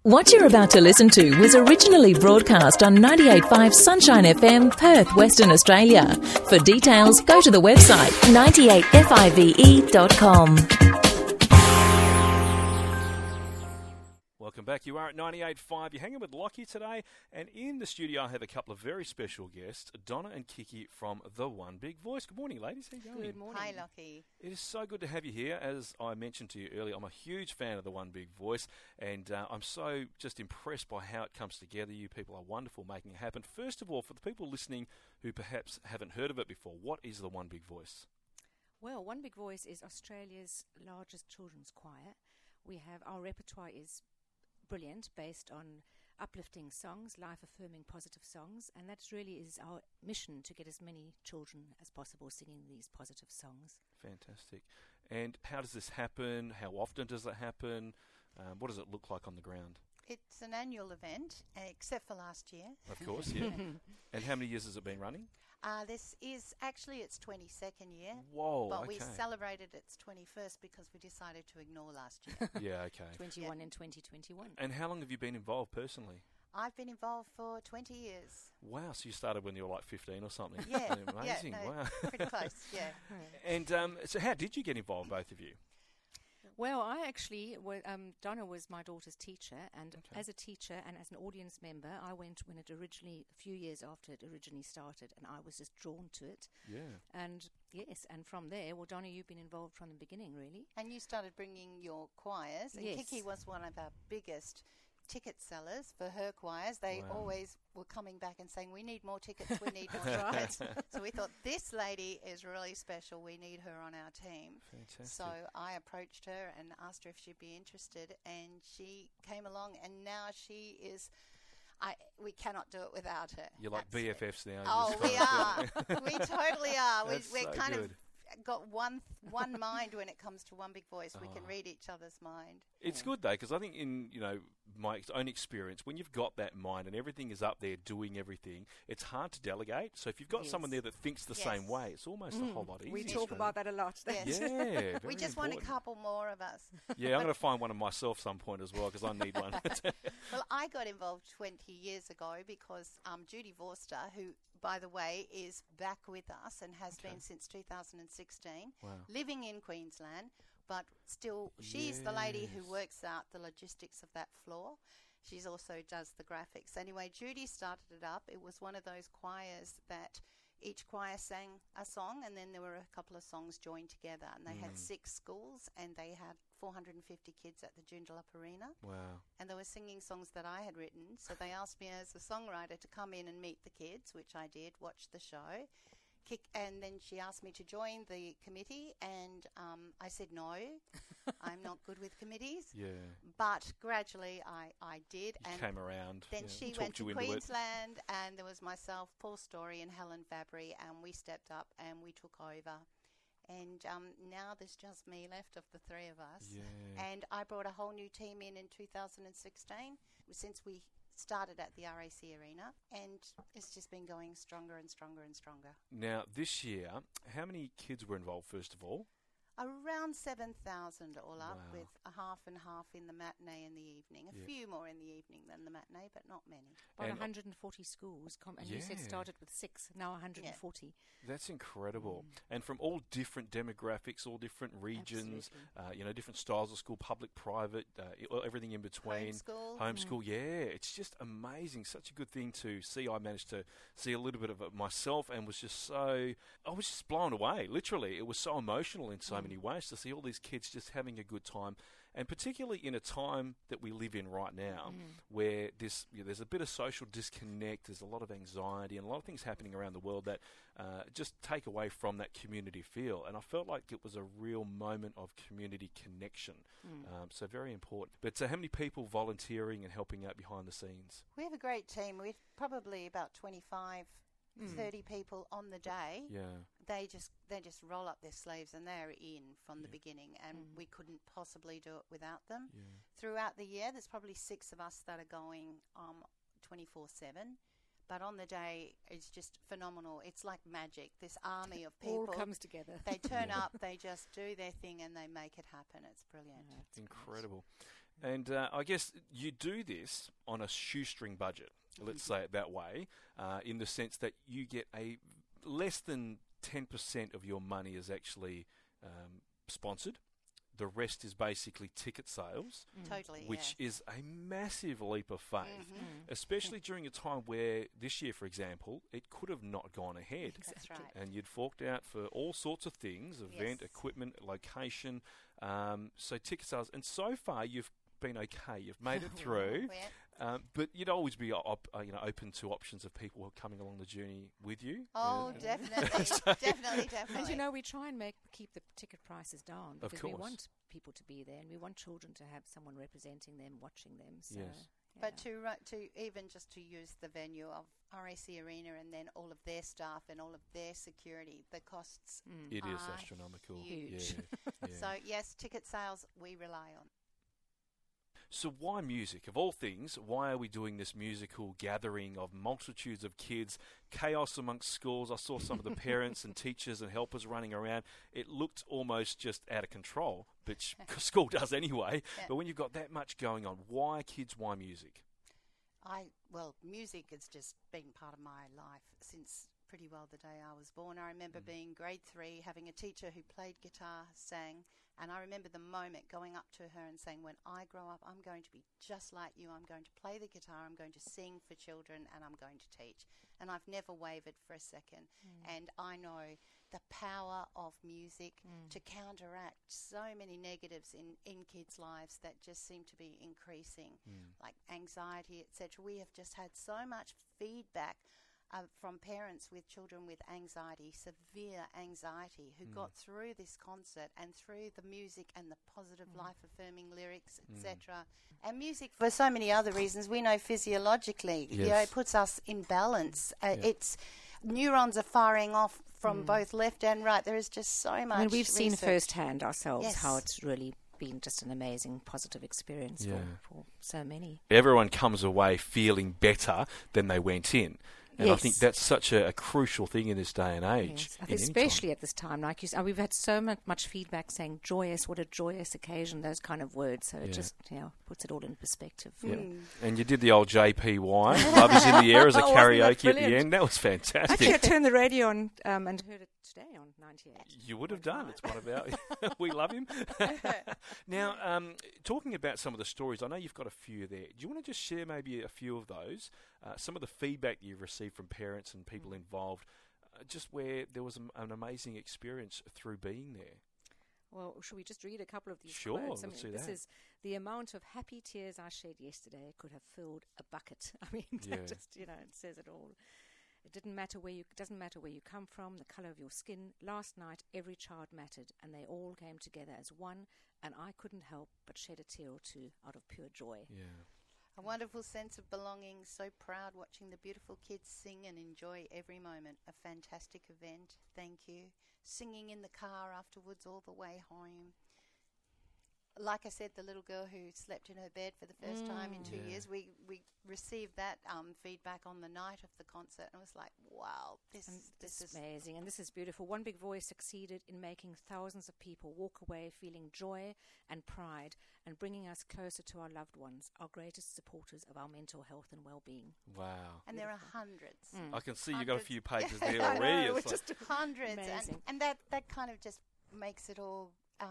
What you're about to listen to was originally broadcast on 98.5 Sunshine FM, Perth, Western Australia. For details, go to the website 98five.com. Welcome back. You are at 98.5. You're hanging with Lockie today, and in the studio I have a couple of very special guests, Donna and Kiki from The One Big Voice. Good morning, ladies. How are you going? Good morning. Hi, Lockie. It is so good to have you here. As I mentioned to you earlier, I'm a huge fan of The One Big Voice, and I'm so just impressed by how it comes together. You people are wonderful making it happen. First of all, for the people listening who perhaps haven't heard of it before, what is The One Big Voice? Well, One Big Voice is Australia's largest children's choir. Our repertoire is brilliant, based on uplifting songs, life-affirming positive songs, and that really is our mission, to get as many children as possible singing these positive songs. Fantastic. And how does this happen? How often does it happen? What does it look like on the ground? It's an annual event, except for last year. Of course, yeah. And how many years has it been running? This is actually its 22nd year. Whoa, but okay. we celebrated its 21st because we decided to ignore last year. Yeah, okay. 21 and 2021. And how long have you been involved personally? I've been involved for 20 years. Wow, so you started when you were like 15 or something. Yeah. Amazing, yeah, no, wow. Pretty close, yeah. And so how did you get involved, both of you? Well, I actually, Donna was my daughter's teacher, and as a teacher and as an audience member, I went when it originally, a few years after it originally started, and I was just drawn to it. Yeah. And yes, and from there, well, Donna, you've been involved from the beginning, really. And you started bringing your choirs, and Yes. Kiki was one of our biggest ticket sellers for her choirs. They always were coming back and saying, we need more tickets, we need more tickets. So we thought, this lady is really special, we need her on our team. Fantastic. So I approached her and asked her if she'd be interested, and she came along, and now she is... we cannot do it without her. You're like BFFs now. Oh, we are. We totally are. We're so kind good. of got one mind when it comes to One Big Voice. We can read each other's mind. It's good though, because I think in my own experience, when you've got that mind and everything is up there doing everything, it's hard to delegate. So if you've got someone there that thinks the same way, it's almost a whole lot easier. We talk about that a lot. Yes. Yeah, very We just important. want a couple more of us. Yeah, I'm going to find one of myself some point as well, because I need one. Well, I got involved 20 years ago because Judy Vorster, who, by the way, is back with us and has been since 2016, living in Queensland, but still she's the lady who works out the logistics of that floor. She's also does the graphics. Anyway, Judy started it up. It was one of those choirs that each choir sang a song, and then there were a couple of songs joined together, and they had 6 schools, and they had 450 kids at the Joondalup Arena. Wow. And they were singing songs that I had written, so they asked me as a songwriter to come in and meet the kids, which I did, watch the show. And then she asked me to join the committee, and I said no. I'm not good with committees. Yeah. But gradually I did. You and came around. Then she went to Queensland, and there was myself, Paul Story, and Helen Fabry, and we stepped up and we took over. And now there's just me left of the 3 of us. Yeah. And I brought a whole new team in 2016, since we started at the RAC Arena, and it's just been going stronger and stronger and stronger. Now, this year, how many kids were involved, first of all? Around 7,000 all up, Wow. with a half and half in the matinee and the evening. A few more in the evening than the matinee, but not many. About And 140 schools, and you said started with 6, now 140. That's incredible. And from all different demographics, all different regions, different styles of school, public, private, everything in between. Homeschool, yeah. It's just amazing. Such a good thing to see. I managed to see a little bit of it myself, and was just I was just blown away, literally. It was so emotional in so many ways to see all these kids just having a good time. And particularly in a time that we live in right now, where there's a bit of social disconnect, there's a lot of anxiety and a lot of things happening around the world that just take away from that community feel. And I felt like it was a real moment of community connection. So very important. But how many people volunteering and helping out behind the scenes? We have a great team. We've probably about 25, 30 people on the day. Yeah. They just roll up their sleeves and they're in from the beginning, and we couldn't possibly do it without them. Yeah. Throughout the year, there's probably 6 of us that are going 24/7. But on the day, it's just phenomenal. It's like magic. This army of people. All comes together. They turn up, they just do their thing, and they make it happen. It's brilliant. Incredible. And I guess you do this on a shoestring budget, let's say it that way, in the sense that you get a less than 10% of your money is actually sponsored. The rest is basically ticket sales, Totally, which is a massive leap of faith, especially during a time where this year, for example, it could have not gone ahead. That's right. And you'd forked out for all sorts of things, event, equipment, location, so ticket sales. And so far, you've been okay. You've made it through. But you'd always be open to options of people who are coming along the journey with you. Oh, definitely. Definitely. And we try and keep the ticket prices down because we want people to be there and we want children to have someone representing them, watching them. So, yes. But to even just to use the venue of RAC Arena and then all of their staff and all of their security, the costs It is are astronomical. huge. Yeah. So, yes, ticket sales we rely on. So why music? Of all things, why are we doing this musical gathering of multitudes of kids, chaos amongst schools? I saw some of the parents and teachers and helpers running around. It looked almost just out of control, which school does anyway. Yeah. But when you've got that much going on, why kids, why music? Music has just been part of my life since pretty well the day I was born. I remember being grade 3, having a teacher who played guitar, sang, and I remember the moment going up to her and saying, when I grow up, I'm going to be just like you. I'm going to play the guitar, I'm going to sing for children, and I'm going to teach. And I've never wavered for a second. And I know the power of music to counteract so many negatives in kids' lives that just seem to be increasing, like anxiety, etc. We have just had so much feedback from parents with children with anxiety, severe anxiety, who got through this concert and through the music and the positive life-affirming lyrics, etc. And music, for so many other reasons, we know physiologically, it puts us in balance. It's neurons are firing off from both left and right. There is just so much. We've seen research firsthand ourselves how it's really been just an amazing positive experience for so many. Everyone comes away feeling better than they went in. And I think that's such a crucial thing in this day and age. Yes. I think especially at this time, like you said, we've had so much feedback saying joyous, what a joyous occasion, those kind of words. So it just puts it all in perspective. Yeah. And you did the old JPY, Love is in the Air, as a karaoke at the end. That was fantastic. Actually, I turned the radio on and heard it today on 98. You would have done. It's one of our... we love him. Now, talking about some of the stories, I know you've got a few there. Do you want to just share maybe a few of those? Some of the feedback you've received from parents and people involved, just where there was an amazing experience through being there. Well, should we just read a couple of these Sure, quotes? let's do this that. is the amount of happy tears I shed yesterday could have filled a bucket. I mean, that just, it says it all. It doesn't matter where you come from, the colour of your skin. Last night, every child mattered, and they all came together as one, and I couldn't help but shed a tear or two out of pure joy. Yeah. A wonderful sense of belonging, so proud watching the beautiful kids sing and enjoy every moment. A fantastic event, thank you. Singing in the car afterwards all the way home. Like I said, the little girl who slept in her bed for the first time in 2 years, we received that feedback on the night of the concert, and it was like, wow, this is amazing, and this is beautiful. One Big Voice succeeded in making thousands of people walk away feeling joy and pride and bringing us closer to our loved ones, our greatest supporters of our mental health and well-being. Wow. And there are hundreds. I can see you've got a few pages there already. It's just hundreds. And that kind of just makes it all,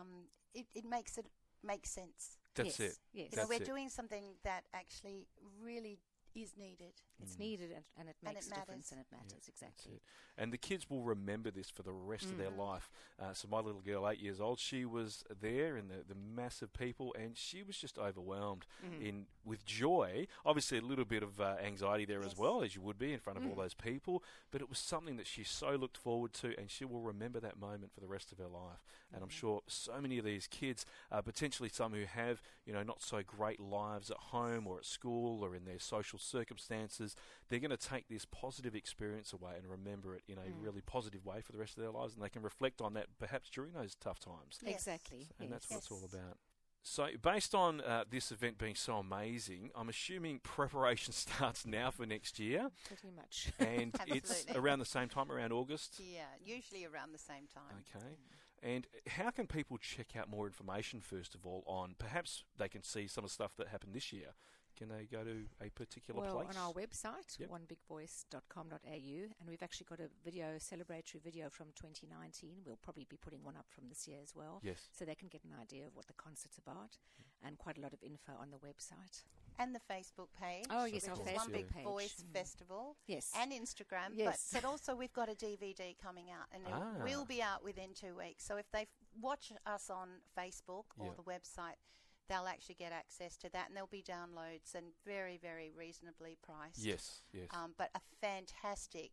it makes it make sense. That's it. Yes. We're doing something that actually really is needed. It's needed and it makes a difference and it matters, exactly. And the kids will remember this for the rest of their life. So my little girl, 8 years old, she was there in the massive people, and she was just overwhelmed with joy. Obviously a little bit of anxiety there as well, as you would be in front of all those people, but it was something that she so looked forward to, and she will remember that moment for the rest of her life. And I'm sure so many of these kids, potentially some who have, not so great lives at home or at school or in their social circumstances, they're going to take this positive experience away and remember it in a really positive way for the rest of their lives, and they can reflect on that perhaps during those tough times. Yes. Exactly. And that's what it's all about. So based on this event being so amazing, I'm assuming preparation starts now for next year. Pretty much. And it's around the same time, around August? Yeah, usually around the same time. Okay. And how can people check out more information, first of all, on perhaps they can see some of the stuff that happened this year? Can they go to a particular place? Well, on our website, onebigvoice.com.au, and we've actually got a celebratory video from 2019. We'll probably be putting one up from this year as well. Yes. So they can get an idea of what the concert's about, and quite a lot of info on the website. And the Facebook page. Oh, yes, our which is One Big page. Voice Festival. Yes. And Instagram. Yes. But also we've got a DVD coming out, and it will be out within 2 weeks. So if they watch us on Facebook or the website, they'll actually get access to that, and there'll be downloads and very, very reasonably priced. Yes, yes. But a fantastic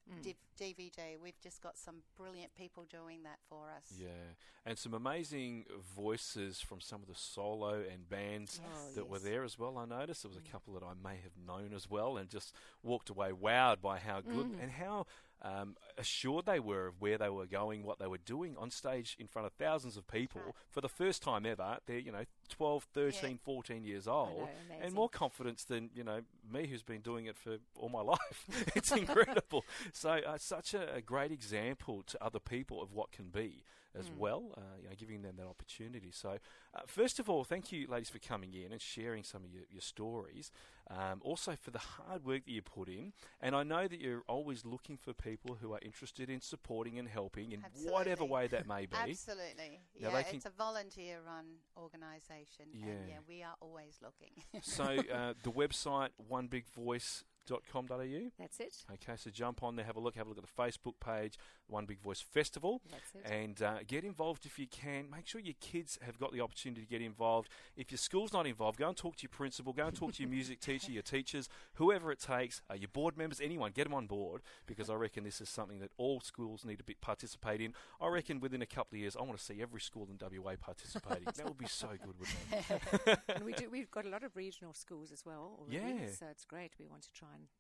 DVD. We've just got some brilliant people doing that for us. Yeah, and some amazing voices from some of the solo and bands that were there as well. I noticed there was a couple that I may have known as well, and just walked away wowed by how good and how assured they were of where they were going, what they were doing on stage in front of thousands of people for the first time ever. They're 12, 13, 14 years old, and more confidence than me, who's been doing it for all my life. It's incredible. So such a great example to other people of what can be as well, giving them that opportunity. So first of all, thank you, ladies, for coming in and sharing some of your stories. Also for the hard work that you put in. And I know that you're always looking for people who are interested in supporting and helping in whatever way that may be. Absolutely. Now it's a volunteer-run organisation. And we are always looking. So the website, onebigvoice.com.au. That's it. Okay, so jump on there, have a look at the Facebook page, One Big Voice Festival. That's it. And get involved if you can. Make sure your kids have got the opportunity to get involved. If your school's not involved, go and talk to your principal, go and talk to your music teacher, your teachers, whoever it takes, your board members, anyone, get them on board, because I reckon this is something that all schools need to participate in. I reckon within a couple of years, I want to see every school in WA participating. That would be so good, wouldn't it? And we've got a lot of regional schools as well already, so it's great. We want to try and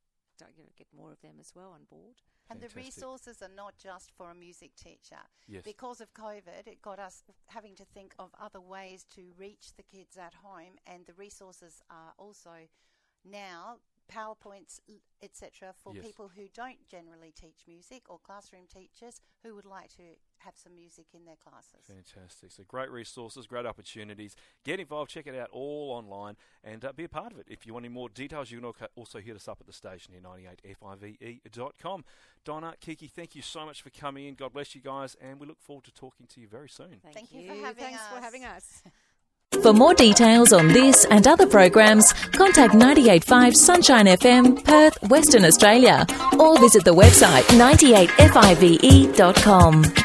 get more of them as well on board. And the resources are not just for a music teacher. Yes. Because of COVID, it got us having to think of other ways to reach the kids at home, and the resources are also now PowerPoints, etc., for people who don't generally teach music, or classroom teachers who would like to have some music in their classes. Fantastic. So great resources, great opportunities. Get involved, check it out all online, and be a part of it. If you want any more details, you can also hit us up at the station here, 98five.com. Donna, Kiki, thank you so much for coming in. God bless you guys, and we look forward to talking to you very soon. Thank you for having us. Thanks for having us. For more details on this and other programs, contact 98.5 Sunshine FM, Perth, Western Australia, or visit the website 98five.com.